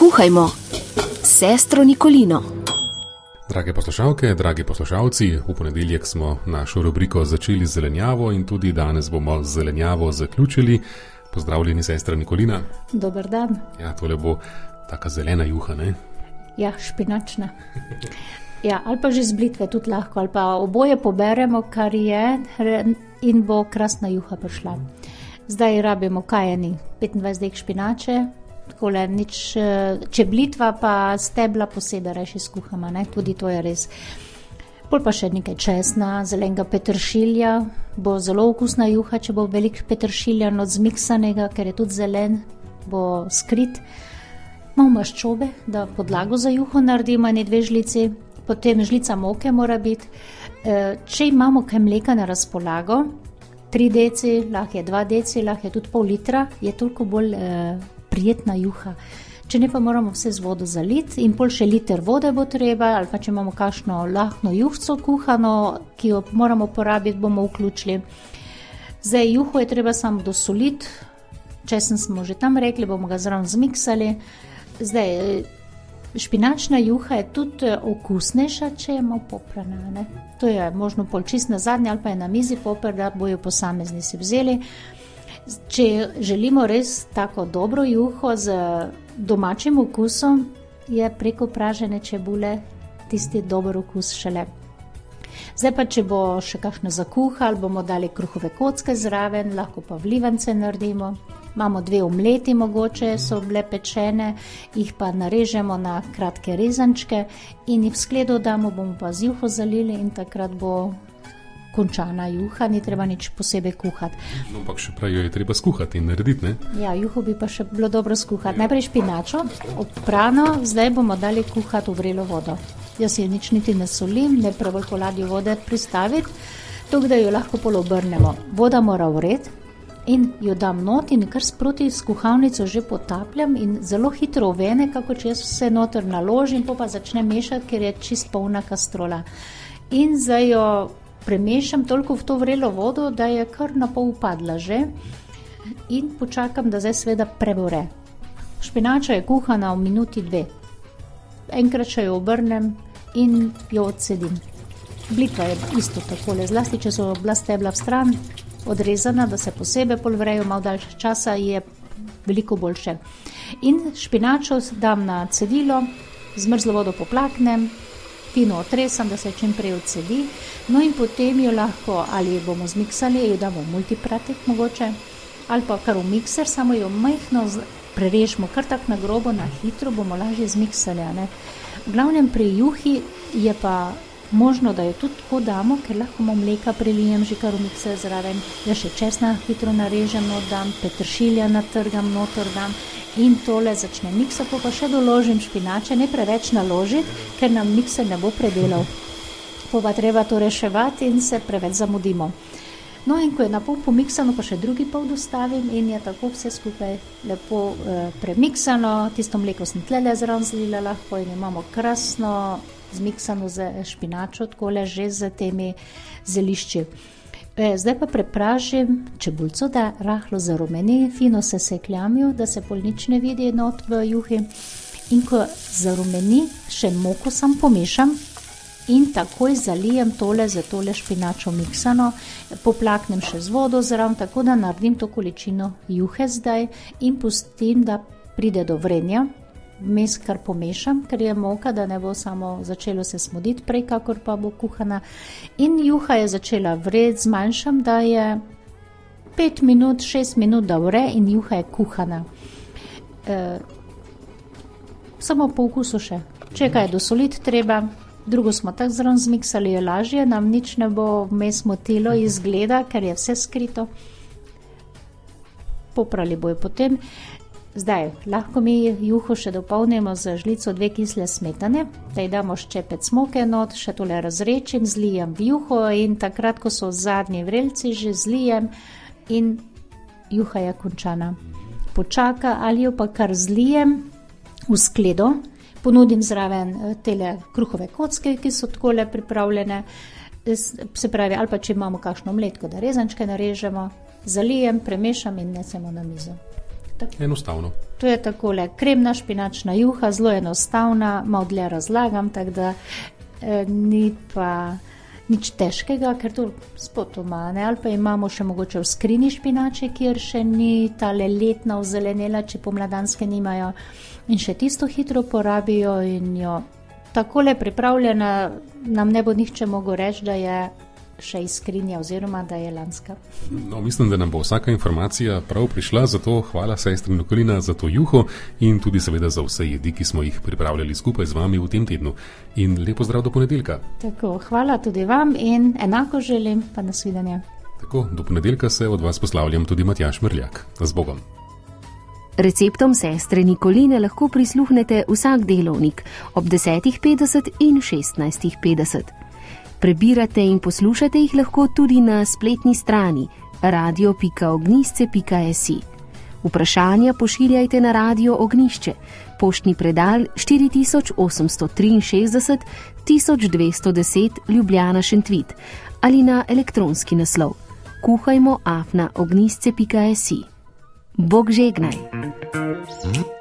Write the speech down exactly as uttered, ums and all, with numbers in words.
Kuhajmo s sestro Nikolino. Drage poslušalke, dragi poslušalci, v ponedeljek smo našo rubriko začeli z zelenjavo in tudi danes bomo z zelenjavo zaključili. Pozdravljeni, sestra Nikolina. Dober dan. Ja, tole bo taka zelena juha, ne? Ja, špinačna. Ja, ali pa že z blitve tudi lahko, ali pa oboje poberemo, kar je, in bo krasna juha prišla. Zdaj rabimo kajeni petindvajset dek špinače, takole nič, če blitva pa stebla posebej reši skuhama, ne, tudi to je res. Pol pa še nekaj česna, zelenega peteršilja, bo zelo okusna juha, če bo veliko peteršilja not zmiksanega, ker je tudi zelen, bo skrit. Malo maščobe, da podlago za juho naredimo, ene dve žlici, potem žlica moke mora biti. Če imamo kaj mleka na razpolago, tri deci, lahko je dva deci, lahko je tudi pol litra, je toliko bolj eh, prijetna juha. Če ne pa moramo vse z vodo zaliti in pol še liter vode bo treba, ali pa če imamo kakšno lahno juhco kuhano, ki jo moramo porabiti, bomo vključili. Zdaj juho je treba samo dosoliti, česen smo že tam rekli, bomo ga zraven zmiksali. Zdaj, špinačna juha je tudi okusnejša, če je malo poprana, ne? To je možno pol čist na zadnje, ali pa je na mizi popr, da bojo posamezni si vzeli. Če želimo res tako dobro juho z domačim okusom, je preko pražene čebule tisti dober okus šele. Zdaj pa, če bo še kakšno zakuha, ali bomo dali kruhove kocke zraven, lahko pa vlivance naredimo. Imamo dve omleti mogoče, so bile pečene, jih pa narežemo na kratke rezančke in jih v skledo damo, bomo pa z juho zalili in takrat bo končana juha, ni treba nič posebej kuhati. No, ampak še prej jo je treba skuhati in narediti, ne? Ja, juho bi pa še bilo dobro skuhati. Najprej špinačo, oprano, zdaj bomo dali kuhati v vrelo vodo. Jaz je nič niti ne solim, ne preveč po ladju vode pristaviti, tako da jo lahko pol obrnemo. Voda mora vreti in jo dam not in kar sproti s kuhalnico že potapljam in zelo hitro ovene, kako če jaz vse noter naložim, pa začnem mešati, ker je čist polna kastrola. In zdaj jo premešam toliko v to vrelo vodo, da je kar na pol upadla že in počakam, da zdaj seveda prevore. Špinača je kuhana v minuti dve. Enkrat še jo obrnem in jo odsedim. Blitva je isto takole, zlasti če so bila stebla v stran odrezana, da se posebej polvrejo, malo daljše časa je veliko boljše. In špinačo dam na cedilo, zmrzlo vodo poplaknem, fino otresam, da se čim prej odsedi, no in potem jo lahko ali bomo zmiksali, jo damo v multipratek mogoče, ali pa kar v mikser, samo jo majhno prerežemo, kar tak na grobo, na hitro bomo lažje zmiksali, ne. V glavnem pri juhi je pa možno, da jo tudi tako damo, ker lahko malo mleka prelijem že kar v mikser zraven, ja še česna hitro narežem, not dam, peteršilja natrgam, noter dam in tole začne miksati, pa še doložim špinače, ne preveč naložiti, ker nam mikser ne bo predelal. Po pa treba to reševati in se preveč zamudimo. No in ko je na pol pomiksano, pa še drugi pol dostavim in je tako vse skupaj lepo eh, premiksano, tisto mleko sem tlele zraven zlila lahko in imamo krasno zmiksano z špinačo, takole že z temi zelišči. E, zdaj pa prepražim čebulco, da rahlo zarumeni, fino se sekljamijo, da se pol nič ne vidi not v juhi. In ko zarumeni, še moko sam pomešam in takoj zalijem tole za tole špinačo miksano, poplaknem še z vodo zraven, tako da naredim to količino juhe zdaj in pustim, da pride do vrenja. Vmes kar pomešam, ker je moka, da ne bo samo začelo se smoditi prej, kakor pa bo kuhana. In juha je začela vreti, zmanjšam, da je pet minut, šest minut, da vre in juha je kuhana. E, samo po okusu še. Če kaj dosoliti treba, drugo smo tako zraven zmiksali, je lažje, nam nič ne bo vmes motilo izgleda, ker je vse skrito. Poprali bojo potem. Zdaj, lahko mi juho še dopolnimo z žlico dve kisle smetane, da ji damo ščepec moke not, še tole razrečim, zlijem v juho in takrat, ko so zadnji vrelci, že zlijem in juha je končana. Počaka ali jo pa kar zlijem v skledo, ponudim zraven tele kruhove kocke, ki so takole pripravljene, se pravi, ali pa če imamo kakšno mletko, da rezančke narežemo, zalijem, premešam in nesemo na mizo. tako. Enostavno. To je takole, kremna špinačna juha, zelo enostavna, malo dlje razlagam, tako da eh, ni pa nič težkega, ker to spotoma, ne, ali pa imamo še mogoče v skrini špinače, kjer še ni tale letna ozelenela, če pomladanske nimajo in še tisto hitro porabijo in jo takole pripravljena, nam ne bo nihče mogel reči, da je še iz skrinja oziroma da je lanska. No, mislim, da nam bo vsaka informacija prav prišla, zato hvala sestri Nikolina za to juho in tudi seveda za vse jedi, ki smo jih pripravljali skupaj z vami v tem tednu. In lepo zdrav do ponedeljka. Tako, hvala tudi vam in enako želim, pa nasvidenje. Tako, do ponedeljka se od vas poslavljam tudi Matjaž Mrljak. Z Bogom. Receptom sestre Nikoline lahko prisluhnete vsak delovnik ob desetih petdeset in šestnajstih petdeset. Prebirate in poslušate jih lahko tudi na spletni strani radio pika ognjišče pika si. Vprašanja pošiljajte na Radio Ognjišče, poštni predal štiri tisoč osemsto triinšestdeset tisoč dvesto deset Ljubljana Šentvid ali na elektronski naslov kuhajmo afna ognjišče pika si. Bog žegnaj!